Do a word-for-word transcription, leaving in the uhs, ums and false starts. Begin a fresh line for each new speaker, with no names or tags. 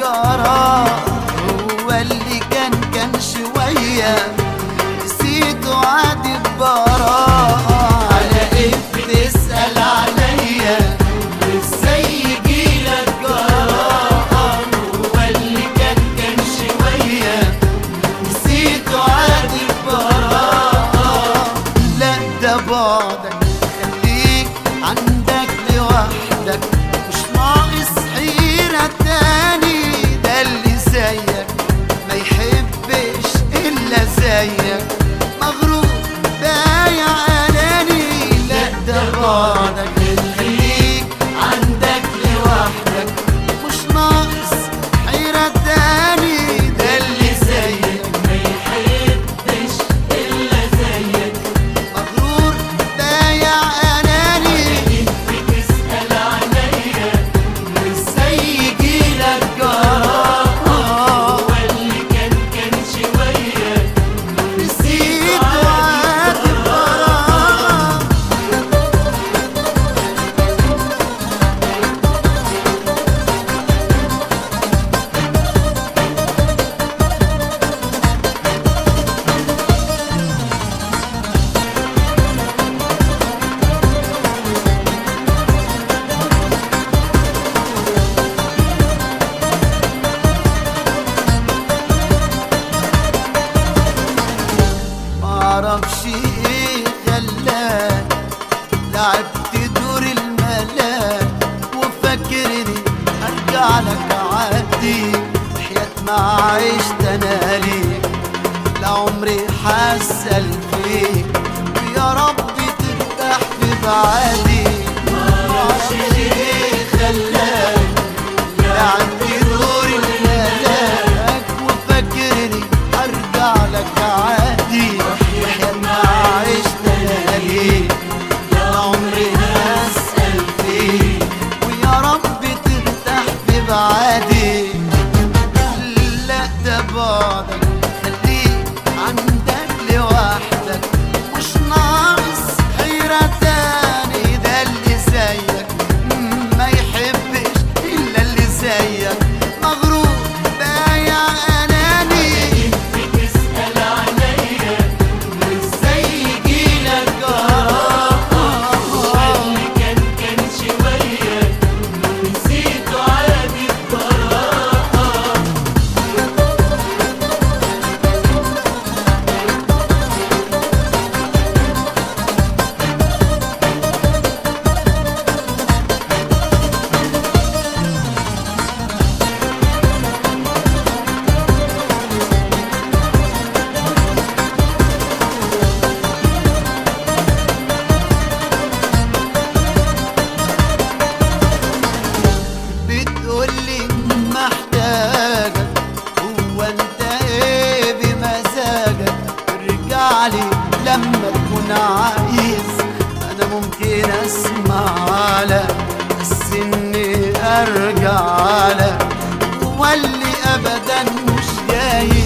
جرى، هو اللي كان كان شوية نسيته عادي ببراءة. على ايه بتسأل عليا وازاي يجيلك جراءة؟ هو اللي كان كان شوية نسيته عادي ببراءة. لا ده بعدك خليك عندك لوحدك، مش ناقص حيرة تاني. ده اللي زيك ما يحبش إلا زيك، مغرور بايع أناني. لا ده بعدك خليك عندك لوحدك، مش ناقص حيرة تاني. ده اللي زيك ما يحبش إلا زيك، مغرور بايع أناني. بتسأل عليا وازاي يجيلك جراءة؟ هو اللي كان كان شوية نسيته عادي ببراءة. معرفش ايه خلاك لعبت دور الملاك، وفاكرني ارجع لك عادي. حياة ما عشت انا ليك لعمري حاسل فيك، ويا رب ترتاح في بعادي. معرفش ايه خلاك لعبت دور الملاك، وفاكرني ارجع لك عادي. وحياة ما عشت انا ليك لعمري هسأل فيك، ويا رب ترتاح في بعادي. لا ده بعدك خليك عندك لوحدك، مش ناقص حيرة تاني. ده اللي زيك ما يحبش إلا اللي زيك، مغرور بايع أناني. بتسأل عليا وازاي يجيلك جراءة؟ هو اللي كان كان شوية نسيته عادي ببراءة. بتقولي محتاجك، هو انت ايه بمزاجك؟ ارجعلي لما تكون عايز، انا ممكن اسمع لك، بس اني ارجع لك هو اللي ابدا مش جاي.